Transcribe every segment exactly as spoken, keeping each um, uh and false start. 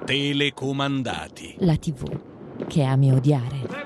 Telecomandati. La tivù che ami odiare.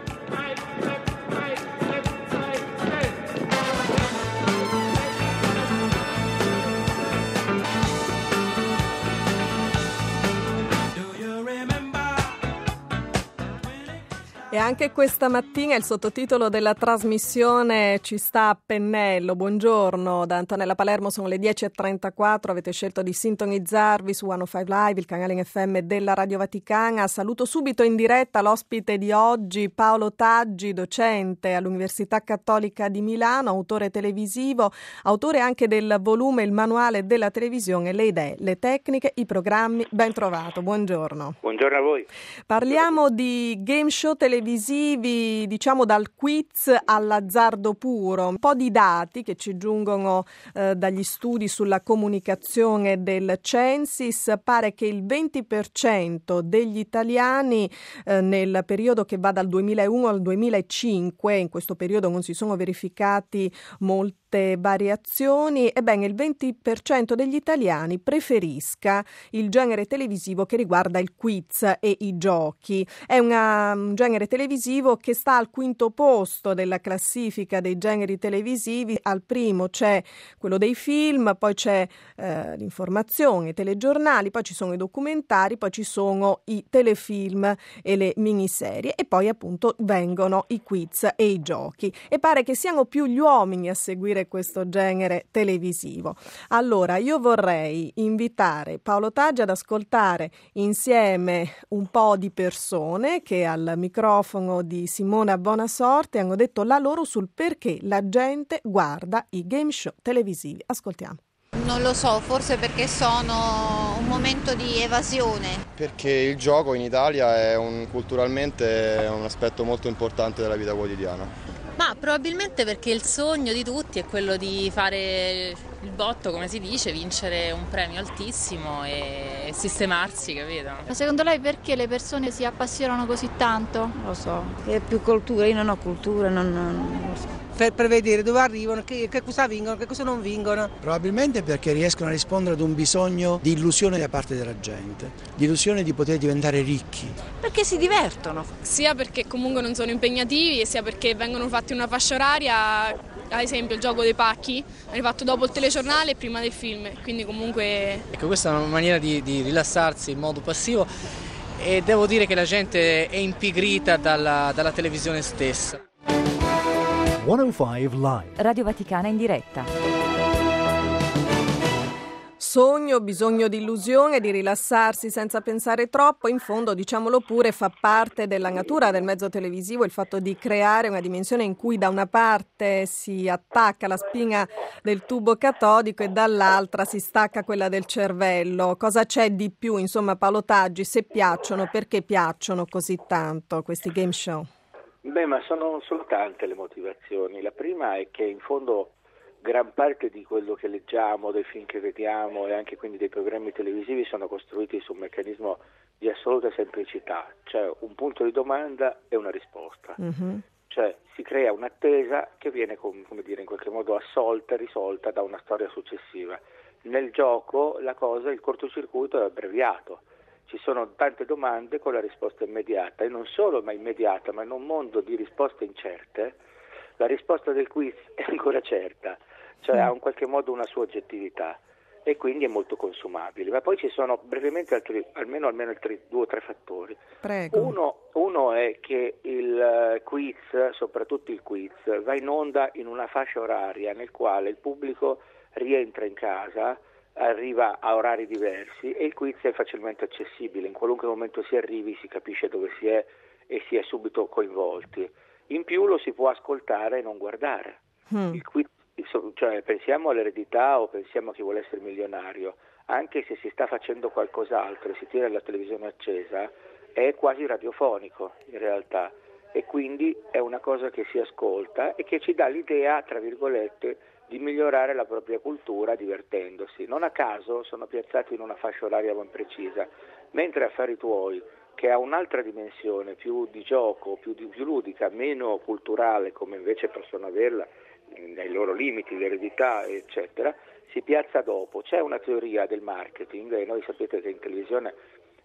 E anche questa mattina il sottotitolo della trasmissione ci sta a pennello. Buongiorno, da Antonella Palermo, sono le dieci e trentaquattro, avete scelto di sintonizzarvi su centocinque Live, il canale in effe emme della Radio Vaticana. Saluto subito in diretta l'ospite di oggi, Paolo Taggi, docente all'Università Cattolica di Milano, autore televisivo, autore anche del volume Il manuale della televisione, le idee, le tecniche, i programmi. Ben trovato, buongiorno. Buongiorno a voi. Parliamo di game show televisivi, diciamo dal quiz all'azzardo puro. Un po' di dati che ci giungono eh, dagli studi sulla comunicazione del Censis. Pare che il venti per cento degli italiani eh, nel periodo che va dal duemilauno al duemilacinque, in questo periodo non si sono verificati molti variazioni, ebbene il venti per cento degli italiani preferisca il genere televisivo che riguarda il quiz e i giochi. È una, un genere televisivo che sta al quinto posto della classifica dei generi televisivi. Al primo c'è quello dei film, poi c'è eh, l'informazione, i telegiornali, poi ci sono i documentari, poi ci sono i telefilm e le miniserie e poi appunto vengono i quiz e i giochi. E pare che siano più gli uomini a seguire questo genere televisivo. Allora io vorrei invitare Paolo Taggi ad ascoltare insieme un po' di persone che al microfono di Simona Bonasorte hanno detto la loro sul perché la gente guarda i game show televisivi. Ascoltiamo. Non lo so, forse perché sono un momento di evasione. Perché il gioco in Italia è un, culturalmente è un aspetto molto importante della vita quotidiana. Ma probabilmente perché il sogno di tutti è quello di fare il botto, come si dice, vincere un premio altissimo e sistemarsi, capito? Ma secondo lei perché le persone si appassionano così tanto? Non lo so, è più cultura, io non ho cultura, non, non lo so. Per, per vedere dove arrivano, che, che cosa vincono, che cosa non vincono. Probabilmente perché riescono a rispondere ad un bisogno di illusione da parte della gente, di illusione di poter diventare ricchi. Perché si divertono. Sia perché comunque non sono impegnativi e sia perché vengono fatti una fascia oraria, ad esempio il gioco dei pacchi, è fatto dopo il telegiornale e prima del film, quindi comunque... Ecco, questa è una maniera di, di rilassarsi in modo passivo e devo dire che la gente è impigrita dalla, dalla televisione stessa. centocinque Live. Radio Vaticana in diretta. Sogno, bisogno di illusione, di rilassarsi senza pensare troppo, in fondo, diciamolo pure, fa parte della natura del mezzo televisivo il fatto di creare una dimensione in cui da una parte si attacca la spina del tubo catodico e dall'altra si stacca quella del cervello. Cosa c'è di più, insomma, Paolo Taggi, se piacciono, perché piacciono così tanto questi game show? Beh, ma sono, sono tante le motivazioni. La prima è che in fondo gran parte di quello che leggiamo, dei film che vediamo e anche quindi dei programmi televisivi sono costruiti su un meccanismo di assoluta semplicità, cioè un punto di domanda e una risposta. Mm-hmm. Cioè si crea un'attesa che viene come dire, in qualche modo assolta e risolta da una storia successiva. Nel gioco la cosa, il cortocircuito è abbreviato. Ci sono tante domande con la risposta immediata e non solo ma immediata, ma in un mondo di risposte incerte la risposta del quiz è ancora certa, cioè ha in qualche modo una sua oggettività e quindi è molto consumabile. Ma poi ci sono brevemente altri, almeno, almeno altri due o tre fattori. Prego. Uno, uno è che il quiz, soprattutto il quiz, va in onda in una fascia oraria nel quale il pubblico rientra in casa, arriva a orari diversi e il quiz è facilmente accessibile, in qualunque momento si arrivi si capisce dove si è e si è subito coinvolti. In più lo si può ascoltare e non guardare. Mm. Il quiz, cioè, pensiamo all'eredità o pensiamo a chi vuole essere milionario, anche se si sta facendo qualcos'altro e si tiene la televisione accesa, è quasi radiofonico in realtà e quindi è una cosa che si ascolta e che ci dà l'idea, tra virgolette, di migliorare la propria cultura divertendosi. Non a caso sono piazzati in una fascia oraria ben precisa, mentre Affari Tuoi, che ha un'altra dimensione, più di gioco, più, di, più ludica, meno culturale, come invece possono averla nei loro limiti, l'eredità, eccetera, si piazza dopo. C'è una teoria del marketing, e noi sapete che in televisione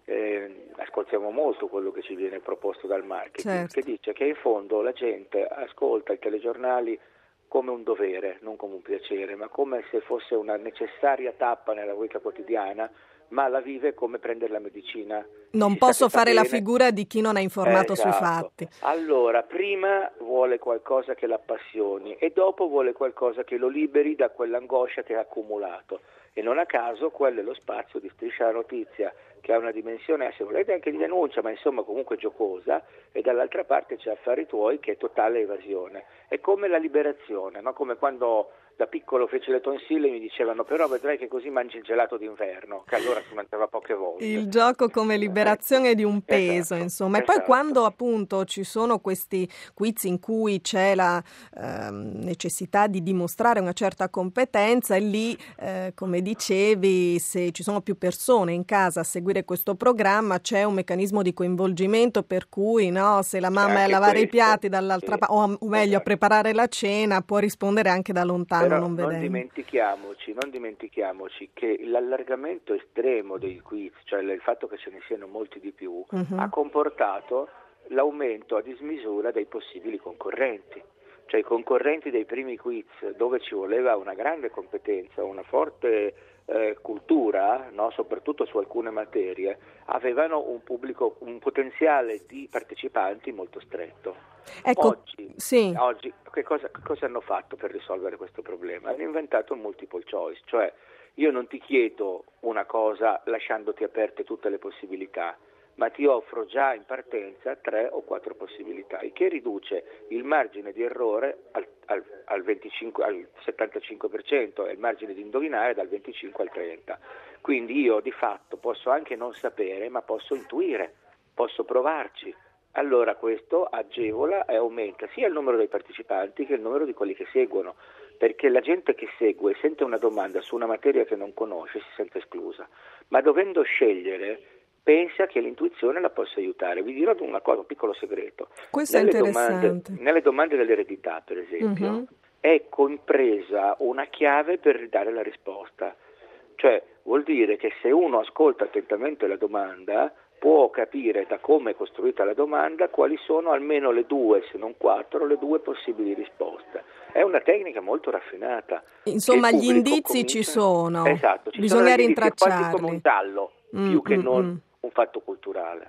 eh, ascoltiamo molto quello che ci viene proposto dal marketing, certo. che dice che in fondo la gente ascolta i telegiornali come un dovere, non come un piacere, ma come se fosse una necessaria tappa nella vita quotidiana, ma la vive come prendere la medicina. Non posso fare la figura di chi non è informato esatto. sui fatti. Allora, prima vuole qualcosa che l'appassioni e dopo vuole qualcosa che lo liberi da quell'angoscia che ha accumulato. E non a caso quello è lo spazio di Striscia la Notizia, che ha una dimensione, se volete anche di denuncia, ma insomma comunque giocosa, e dall'altra parte c'è Affari Tuoi, che è totale evasione. È come la liberazione, no? Come quando da piccolo fece le tonsille e mi dicevano però vedrai che così mangi il gelato d'inverno, che allora si mangiava poche volte. Il gioco come liberazione di un peso, esatto, insomma. E esatto. poi quando appunto ci sono questi quiz in cui c'è la eh, necessità di dimostrare una certa competenza, e lì, eh, come dicevi, se ci sono più persone in casa a seguire questo programma, c'è un meccanismo di coinvolgimento per cui, no, se la mamma è a lavare questo, i piatti dall'altra sì, parte, o, o meglio esatto. a preparare la cena, può rispondere anche da lontano. Però non, non dimentichiamoci, non dimentichiamoci che l'allargamento estremo dei quiz, cioè il fatto che ce ne siano molti di più, uh-huh. ha comportato l'aumento a dismisura dei possibili concorrenti. Cioè i concorrenti dei primi quiz, dove ci voleva una grande competenza, una forte eh, cultura, no? Soprattutto su alcune materie, avevano un pubblico, un potenziale di partecipanti molto stretto. Ecco, oggi, sì. oggi che, cosa, che cosa hanno fatto per risolvere questo problema? Hanno inventato il multiple choice, cioè io non ti chiedo una cosa lasciandoti aperte tutte le possibilità, ma ti offro già in partenza tre o quattro possibilità, il che riduce il margine di errore al, al, al, venticinque, al settantacinque per cento e il margine di indovinare dal venticinque al trenta per cento. Quindi io di fatto posso anche non sapere, ma posso intuire, posso provarci. Allora questo agevola e aumenta sia il numero dei partecipanti che il numero di quelli che seguono, perché la gente che segue sente una domanda su una materia che non conosce, si sente esclusa, ma dovendo scegliere pensa che l'intuizione la possa aiutare. Vi dirò una cosa, un piccolo segreto. Questo nelle è interessante. Domande, nelle domande dell'eredità, per esempio, uh-huh. è compresa una chiave per ridare la risposta. Cioè vuol dire che se uno ascolta attentamente la domanda può capire da come è costruita la domanda quali sono almeno le due, se non quattro, le due possibili risposte. È una tecnica molto raffinata. Insomma, gli indizi comincia... ci sono, esatto, ci bisogna sono rintracciarli. Quasi come un tallo, mm, più che mm, non mm. un fatto culturale.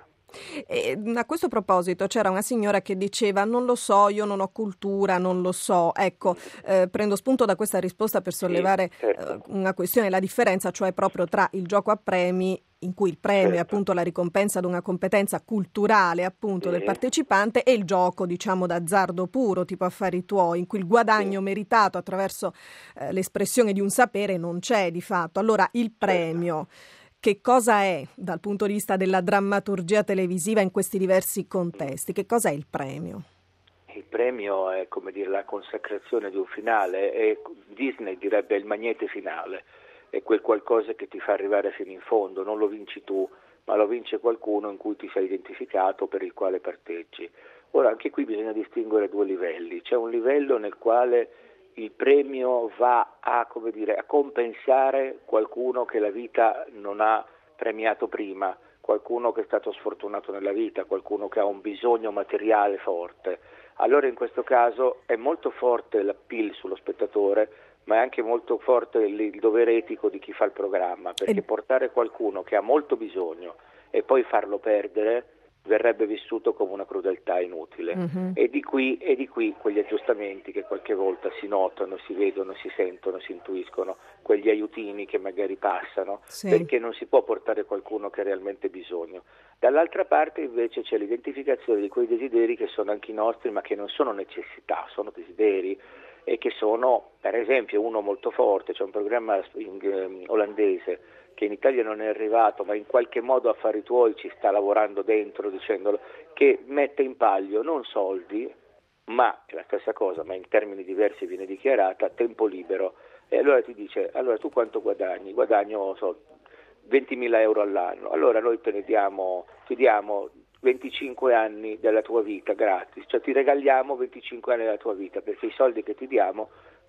E a questo proposito c'era una signora che diceva non lo so, io non ho cultura, non lo so. Ecco, eh, prendo spunto da questa risposta per sollevare sì, certo. eh, una questione, la differenza cioè proprio tra il gioco a premi, in cui il premio certo. è appunto la ricompensa ad una competenza culturale appunto sì. del partecipante, e il gioco diciamo d'azzardo puro tipo Affari Tuoi, in cui il guadagno sì. meritato attraverso eh, l'espressione di un sapere non c'è di fatto. Allora il premio certo. Che cosa è dal punto di vista della drammaturgia televisiva in questi diversi contesti? Che cosa è il premio? Il premio è come dire la consacrazione di un finale, e Disney direbbe il magnete finale, è quel qualcosa che ti fa arrivare fino in fondo, non lo vinci tu, ma lo vince qualcuno in cui ti sei identificato, per il quale parteggi. Ora anche qui bisogna distinguere due livelli, c'è un livello nel quale il premio va a, come dire, a compensare qualcuno che la vita non ha premiato prima, qualcuno che è stato sfortunato nella vita, qualcuno che ha un bisogno materiale forte. Allora in questo caso è molto forte l'appeal sullo spettatore, ma è anche molto forte il, il dovere etico di chi fa il programma, perché portare qualcuno che ha molto bisogno e poi farlo perdere verrebbe vissuto come una crudeltà inutile. Uh-huh. E di qui e di qui quegli aggiustamenti che qualche volta si notano, si vedono, si sentono, si intuiscono, quegli aiutini che magari passano, sì. perché non si può portare qualcuno che ha realmente bisogno. Dall'altra parte invece c'è l'identificazione di quei desideri che sono anche i nostri, ma che non sono necessità, sono desideri, e che sono, per esempio, uno molto forte, c'è un programma in, um, olandese che in Italia non è arrivato, ma in qualche modo Affari Tuoi ci sta lavorando dentro, dicendolo, che mette in palio non soldi, ma è la stessa cosa, ma in termini diversi viene dichiarata, tempo libero. E allora ti dice, allora tu quanto guadagni? Guadagno so, ventimila euro all'anno, allora noi te ne diamo, ti diamo venticinque anni della tua vita gratis, cioè ti regaliamo venticinque anni della tua vita, perché i soldi che ti diamo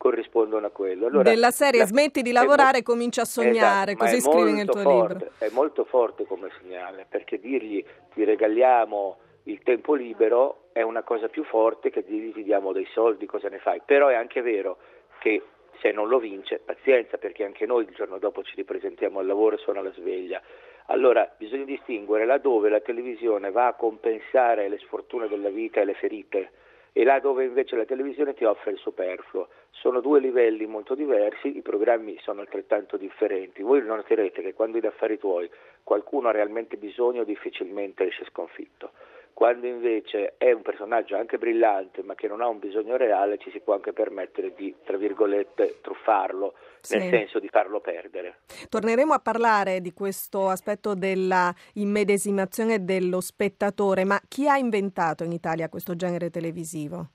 corrispondono a quello. Allora, della serie la, smetti di lavorare e mo- comincia a sognare, esatto, così scrivi nel tuo forte, libro. È molto forte come segnale, perché dirgli ti regaliamo il tempo libero è una cosa più forte che dirgli ti diamo dei soldi, cosa ne fai? Però è anche vero che se non lo vince, pazienza, perché anche noi il giorno dopo ci ripresentiamo al lavoro e suona la sveglia. Allora bisogna distinguere laddove la televisione va a compensare le sfortune della vita e le ferite e là dove invece la televisione ti offre il superfluo. Sono due livelli molto diversi, i programmi sono altrettanto differenti. Voi noterete che quando in Affari Tuoi qualcuno ha realmente bisogno, difficilmente esce sconfitto. Quando invece è un personaggio anche brillante ma che non ha un bisogno reale, ci si può anche permettere di, tra virgolette, truffarlo, sì, nel senso di farlo perdere. Torneremo a parlare di questo aspetto della immedesimazione dello spettatore, ma chi ha inventato in Italia questo genere televisivo?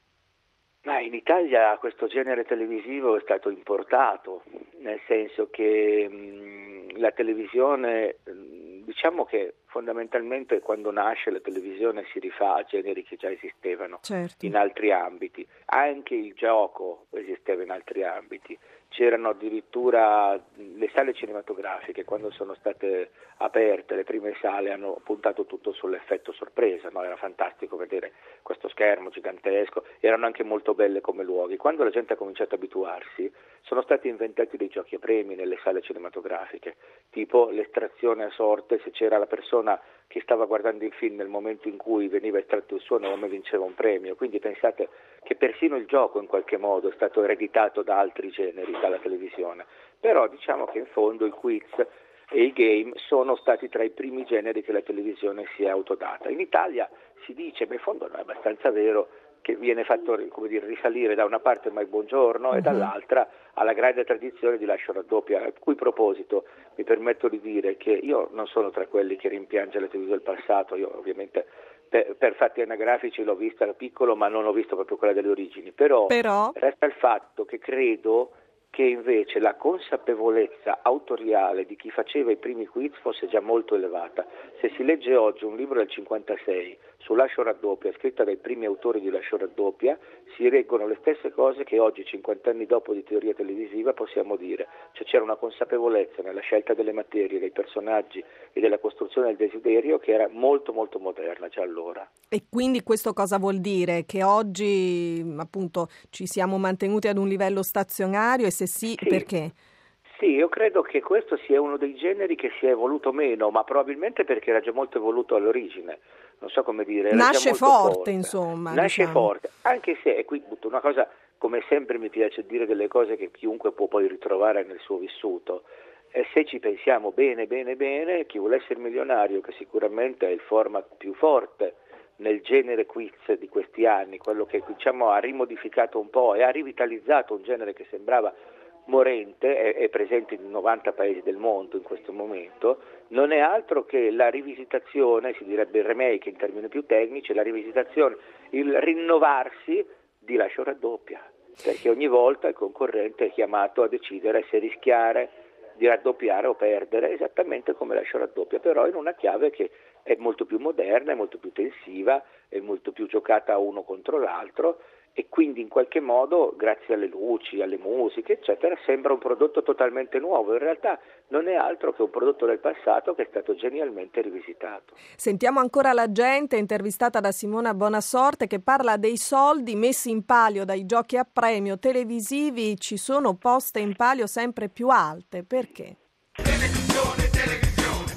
Ma in Italia questo genere televisivo è stato importato, nel senso che mh, la televisione, mh, diciamo che fondamentalmente quando nasce la televisione si rifà a generi che già esistevano, certo, in altri ambiti. Anche il gioco esisteva in altri ambiti. C'erano addirittura le sale cinematografiche, quando sono state aperte le prime sale hanno puntato tutto sull'effetto sorpresa, no? Era fantastico vedere questo schermo gigantesco, erano anche molto belle come luoghi. Quando la gente ha cominciato ad abituarsi, sono stati inventati dei giochi a premi nelle sale cinematografiche, tipo l'estrazione a sorte, se c'era la persona che stava guardando il film nel momento in cui veniva estratto il suo nome vinceva un premio. Quindi pensate che persino il gioco in qualche modo è stato ereditato da altri generi, dalla televisione. Però diciamo che in fondo il quiz e i game sono stati tra i primi generi che la televisione si è autodata. In Italia si dice, ma in fondo non è abbastanza vero, che viene fatto, come dire, risalire da una parte Mai Buongiorno uh-huh. e dall'altra alla grande tradizione di Lascio raddoppia, a cui proposito mi permetto di dire che io non sono tra quelli che rimpiange la televisione del passato. Io ovviamente per, per fatti anagrafici l'ho vista da piccolo, ma non ho visto proprio quella delle origini, però, però... resta il fatto che credo che invece la consapevolezza autoriale di chi faceva i primi quiz fosse già molto elevata. Se si legge oggi un libro del cinquantasei su Lascio raddoppia, scritta dai primi autori di Lascio raddoppia, si reggono le stesse cose che oggi, cinquanta anni dopo di teoria televisiva, possiamo dire. Cioè c'era una consapevolezza nella scelta delle materie, dei personaggi e della costruzione del desiderio che era molto molto moderna già allora. E quindi questo cosa vuol dire? Che oggi appunto ci siamo mantenuti ad un livello stazionario, e se sì, sì. perché? Sì, io credo che questo sia uno dei generi che si è evoluto meno, ma probabilmente perché era già molto evoluto all'origine. Non so come dire. Era Nasce già molto forte, forte, insomma. Nasce diciamo. forte, anche se, e qui butto una cosa, come sempre mi piace dire delle cose che chiunque può poi ritrovare nel suo vissuto. E se ci pensiamo bene, bene, bene, Chi vuole essere milionario, che sicuramente è il format più forte nel genere quiz di questi anni, quello che diciamo ha rimodificato un po' e ha rivitalizzato un genere che sembrava morente, è, è presente in novanta paesi del mondo in questo momento, non è altro che la rivisitazione, si direbbe il remake in termini più tecnici, la rivisitazione, il rinnovarsi di Lascio raddoppia, perché ogni volta il concorrente è chiamato a decidere se rischiare di raddoppiare o perdere, esattamente come Lascio raddoppia, però in una chiave che è molto più moderna, è molto più tensiva, è molto più giocata uno contro l'altro, e quindi in qualche modo, grazie alle luci, alle musiche, eccetera, sembra un prodotto totalmente nuovo. In realtà non è altro che un prodotto del passato che è stato genialmente rivisitato. Sentiamo ancora la gente intervistata da Simona Bonasorte, che parla dei soldi messi in palio dai giochi a premio televisivi. Ci sono poste in palio sempre più alte. Perché? Televisione, televisione.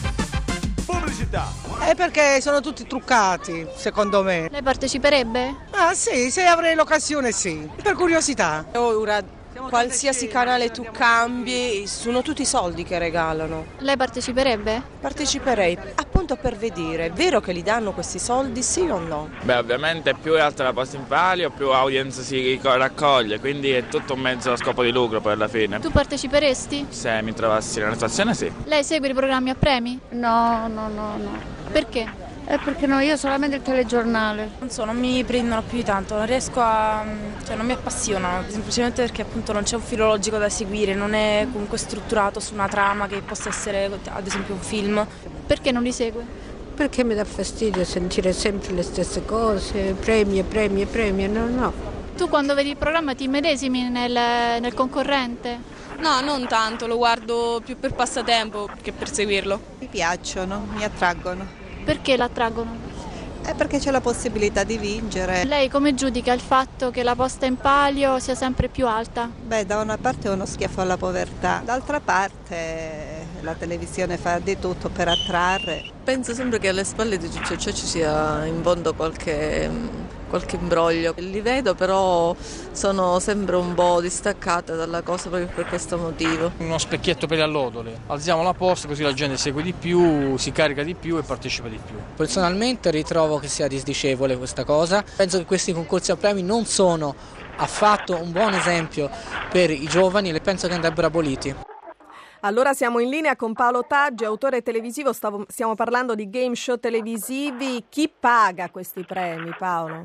Pubblicità. È perché sono tutti truccati, secondo me. Lei parteciperebbe? Ah sì, se avrei l'occasione sì, per curiosità. Ora qualsiasi canale tu cambi, sono tutti soldi che regalano. Lei parteciperebbe? Parteciperei, appunto per vedere, è vero che li danno questi soldi, sì o no? Beh, ovviamente più è alta la posta in palio, più audience si raccoglie, quindi è tutto un mezzo a scopo di lucro poi alla fine. Tu parteciperesti? Se mi trovassi nella situazione sì. Lei segue i programmi a premi? No, no, no, no. Perché? È perché no, io solamente il telegiornale. Non so, non mi prendono più di tanto, non riesco a... cioè non mi appassionano, semplicemente perché appunto non c'è un filo logico da seguire, non è comunque strutturato su una trama che possa essere ad esempio un film. Perché non li segue? Perché mi dà fastidio sentire sempre le stesse cose, premi e premi e premi, no, no. Tu quando vedi il programma ti medesimi nel, nel concorrente? No, non tanto, lo guardo più per passatempo che per seguirlo. Mi piacciono, mi attraggono. Perché l'attraggono? È perché c'è la possibilità di vincere. Lei come giudica il fatto che la posta in palio sia sempre più alta? Beh, da una parte è uno schiaffo alla povertà, d'altra parte la televisione fa di tutto per attrarre. Penso sempre che alle spalle di tutto ciò ci sia in fondo qualche, qualche imbroglio. Li vedo, però sono sempre un po' distaccata dalla cosa proprio per questo motivo. Uno specchietto per le allodole, alziamo la posta così la gente segue di più, si carica di più e partecipa di più. Personalmente ritrovo che sia disdicevole questa cosa, penso che questi concorsi a premi non sono affatto un buon esempio per i giovani e penso che andrebbero aboliti. Allora siamo in linea con Paolo Taggi, autore televisivo, Stavo, stiamo parlando di game show televisivi. Chi paga questi premi, Paolo?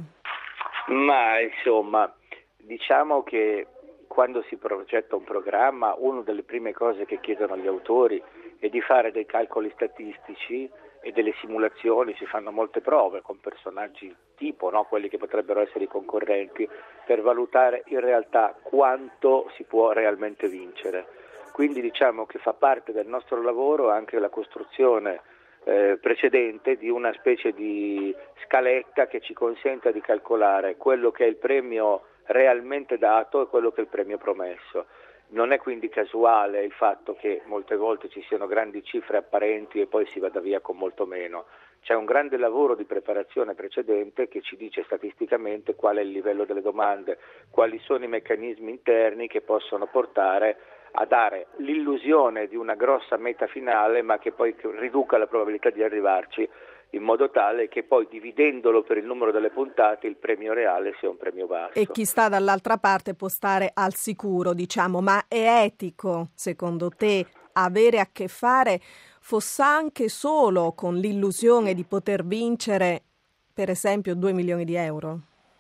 Ma insomma, diciamo che quando si progetta un programma, una delle prime cose che chiedono gli autori è di fare dei calcoli statistici e delle simulazioni, si fanno molte prove con personaggi tipo, no? Quelli che potrebbero essere i concorrenti, per valutare in realtà quanto si può realmente vincere. Quindi diciamo che fa parte del nostro lavoro anche la costruzione eh, precedente di una specie di scaletta che ci consenta di calcolare quello che è il premio realmente dato e quello che è il premio promesso. Non è quindi casuale il fatto che molte volte ci siano grandi cifre apparenti e poi si vada via con molto meno. C'è un grande lavoro di preparazione precedente che ci dice statisticamente qual è il livello delle domande, quali sono i meccanismi interni che possono portare a dare l'illusione di una grossa meta finale, ma che poi riduca la probabilità di arrivarci, in modo tale che poi, dividendolo per il numero delle puntate, il premio reale sia un premio basso. E chi sta dall'altra parte può stare al sicuro, diciamo. Ma è etico, secondo te, avere a che fare fosse anche solo con l'illusione di poter vincere, per esempio, due milioni di euro?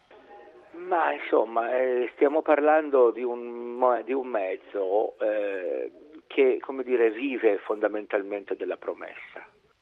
Ma insomma, eh, stiamo parlando di un, di un mezzo eh, che, come dire, vive fondamentalmente della promessa.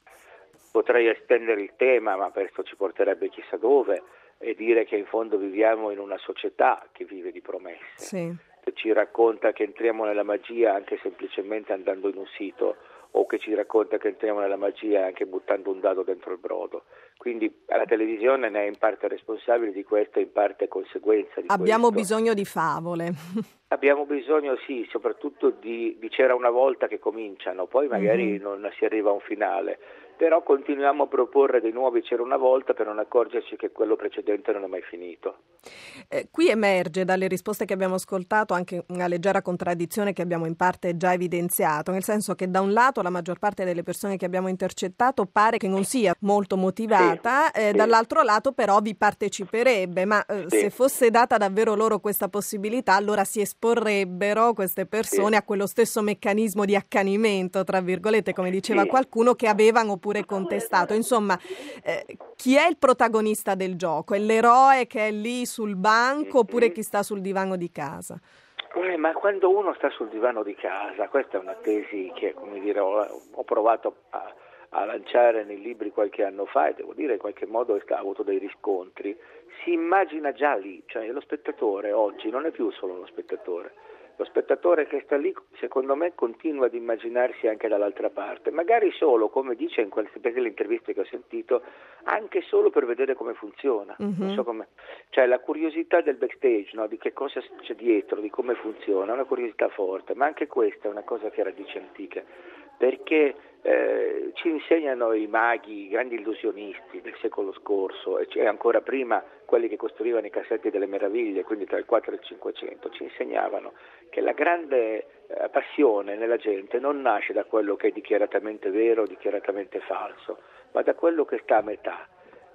Potrei estendere il tema, ma questo ci porterebbe chissà dove, e dire che in fondo viviamo in una società che vive di promesse. Sì. Ci racconta che entriamo nella magia anche semplicemente andando in un sito, o che ci racconta che entriamo nella magia anche buttando un dado dentro il brodo. Quindi la televisione ne è in parte responsabile di questo e in parte conseguenza di Abbiamo questo. bisogno di favole. Abbiamo bisogno, sì, soprattutto di, di c'era una volta che cominciano, poi magari mm-hmm. non si arriva a un finale. Però continuiamo a proporre dei nuovi c'era una volta per non accorgerci che quello precedente non è mai finito. Eh, qui emerge dalle risposte che abbiamo ascoltato anche una leggera contraddizione che abbiamo in parte già evidenziato, nel senso che da un lato la maggior parte delle persone che abbiamo intercettato pare che non sia molto motivata, sì, eh, sì. Dall'altro lato però vi parteciperebbe, ma eh, sì. se fosse data davvero loro questa possibilità, allora si esporrebbero queste persone sì. a quello stesso meccanismo di accanimento, tra virgolette, come diceva sì. qualcuno, che avevano pure contestato. Insomma, eh, chi è il protagonista del gioco? È l'eroe che è lì sul banco oppure chi sta sul divano di casa? Eh, ma quando uno sta sul divano di casa, questa è una tesi che, come dire, ho, ho provato a, a lanciare nei libri qualche anno fa e devo dire in qualche modo ha avuto dei riscontri, si immagina già lì, cioè lo spettatore oggi non è più solo lo spettatore. Lo spettatore che sta lì, secondo me, continua ad immaginarsi anche dall'altra parte, magari solo, come dice in queste delle interviste che ho sentito, anche solo per vedere come funziona. Mm-hmm. Non so come, cioè la curiosità del backstage, no? Di che cosa c'è dietro, di come funziona, è una curiosità forte, ma anche questa è una cosa che ha radici antiche, perché eh, ci insegnano i maghi, i grandi illusionisti del secolo scorso e cioè ancora prima quelli che costruivano i cassetti delle meraviglie, quindi tra il quattro e il cinquecento, ci insegnavano che la grande eh, passione nella gente non nasce da quello che è dichiaratamente vero o dichiaratamente falso, ma da quello che sta a metà.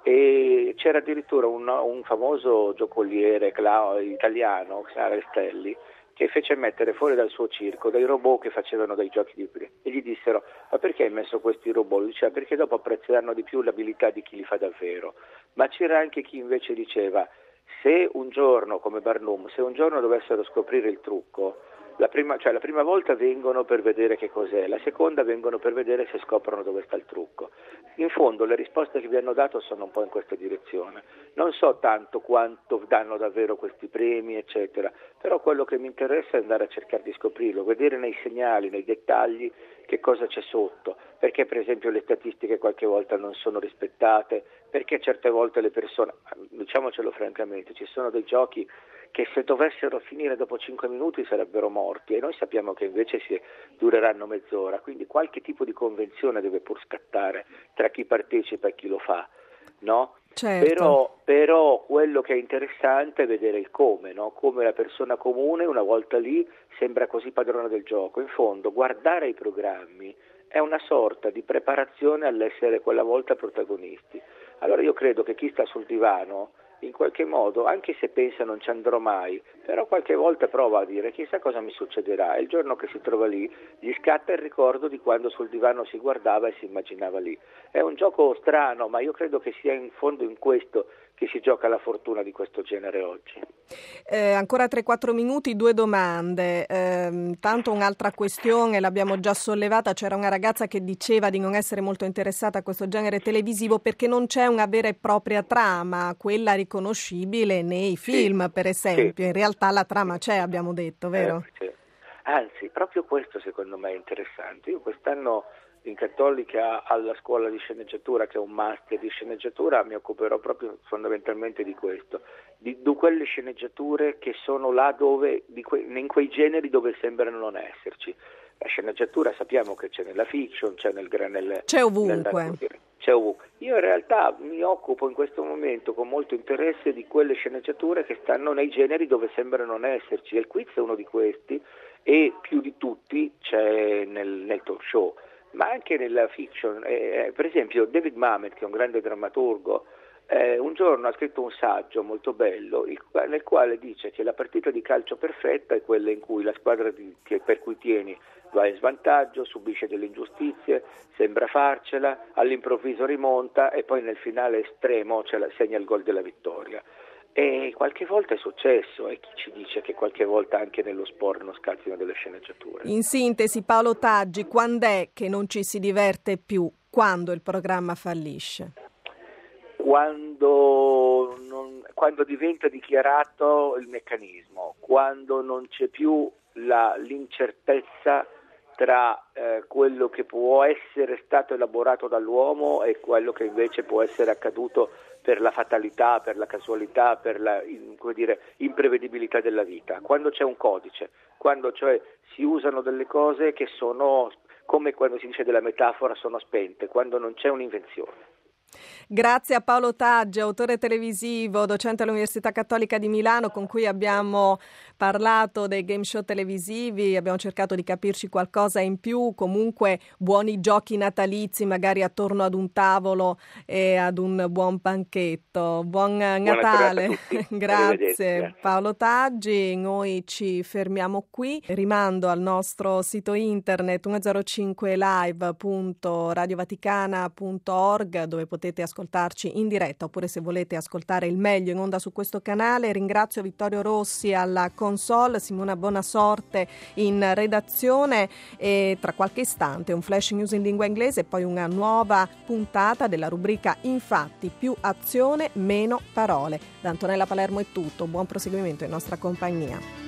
E c'era addirittura un, un famoso giocoliere clau, italiano, Rastelli, che fece mettere fuori dal suo circo dei robot che facevano dei giochi di e gli dissero: ma perché hai messo questi robot? Lui diceva: perché dopo apprezzeranno di più l'abilità di chi li fa davvero. Ma c'era anche chi invece diceva: se un giorno, come Barnum, se un giorno dovessero scoprire il trucco, La prima, cioè la prima volta vengono per vedere che cos'è, la seconda vengono per vedere se scoprono dove sta il trucco. In fondo le risposte che vi hanno dato sono un po' in questa direzione. Non so tanto quanto danno davvero questi premi, eccetera, però quello che mi interessa è andare a cercare di scoprirlo, vedere nei segnali, nei dettagli che cosa c'è sotto, perché per esempio le statistiche qualche volta non sono rispettate, perché certe volte le persone, diciamocelo francamente, ci sono dei giochi che se dovessero finire dopo cinque minuti sarebbero morti e noi sappiamo che invece si dureranno mezz'ora, quindi qualche tipo di convenzione deve pur scattare tra chi partecipa e chi lo fa, no? Certo. Però, però quello che è interessante è vedere il come, no? Come la persona comune una volta lì sembra così padrona del gioco. In fondo guardare i programmi è una sorta di preparazione all'essere quella volta protagonisti. Allora io credo che chi sta sul divano in qualche modo, anche se pensa non ci andrò mai, però qualche volta prova a dire chissà cosa mi succederà, e il giorno che si trova lì gli scatta il ricordo di quando sul divano si guardava e si immaginava lì. È un gioco strano, ma io credo che sia in fondo in questo che si gioca la fortuna di questo genere oggi. Eh, ancora tre quattro minuti, due domande. Eh, tanto un'altra questione l'abbiamo già sollevata, c'era una ragazza che diceva di non essere molto interessata a questo genere televisivo perché non c'è una vera e propria trama, quella riconoscibile nei film, sì, per esempio. Sì. In realtà la trama c'è, abbiamo detto, vero? Eh, sì. Anzi, proprio questo secondo me è interessante. Io quest'anno in Cattolica alla scuola di sceneggiatura, che è un master di sceneggiatura, mi occuperò proprio fondamentalmente di questo, di, di quelle sceneggiature che sono là dove, di que, in quei generi dove sembrano non esserci. La sceneggiatura sappiamo che c'è nella fiction, c'è nel nel, c'è ovunque. Nel, c'è ovunque. Io in realtà mi occupo in questo momento con molto interesse di quelle sceneggiature che stanno nei generi dove sembrano non esserci, e il quiz è uno di questi, e più di tutti c'è nel, nel talk show. Ma anche nella fiction, eh, per esempio David Mamet, che è un grande drammaturgo, eh, un giorno ha scritto un saggio molto bello il, nel quale dice che la partita di calcio perfetta è quella in cui la squadra di, che, per cui tieni va in svantaggio, subisce delle ingiustizie, sembra farcela, all'improvviso rimonta e poi nel finale estremo ce la, segna il gol della vittoria. E qualche volta è successo, e chi ci dice che qualche volta anche nello sport non scattino delle sceneggiature. In sintesi, Paolo Taggi, quando è che non ci si diverte più? Quando il programma fallisce? Quando, non, quando diventa dichiarato il meccanismo, quando non c'è più la, l'incertezza tra eh, quello che può essere stato elaborato dall'uomo e quello che invece può essere accaduto per la fatalità, per la casualità, per la in, come dire, imprevedibilità della vita. Quando c'è un codice, quando cioè si usano delle cose che sono, come quando si dice della metafora, sono spente, quando non c'è un'invenzione. Grazie a Paolo Taggi, autore televisivo, docente all'Università Cattolica di Milano, con cui abbiamo parlato dei game show televisivi, abbiamo cercato di capirci qualcosa in più, comunque buoni giochi natalizi magari attorno ad un tavolo e ad un buon panchetto. Buon Natale. Grazie Paolo Taggi, noi ci fermiamo qui, rimando al nostro sito internet centocinque live punto radiovaticana punto org dove potete ascoltarci in diretta, oppure se volete ascoltare il meglio in onda su questo canale. Ringrazio Vittorio Rossi alla console, Simona Bonasorte in redazione, e tra qualche istante un flash news in lingua inglese e poi una nuova puntata della rubrica Infatti, più azione, meno parole. Da Antonella Palermo è tutto, buon proseguimento in nostra compagnia.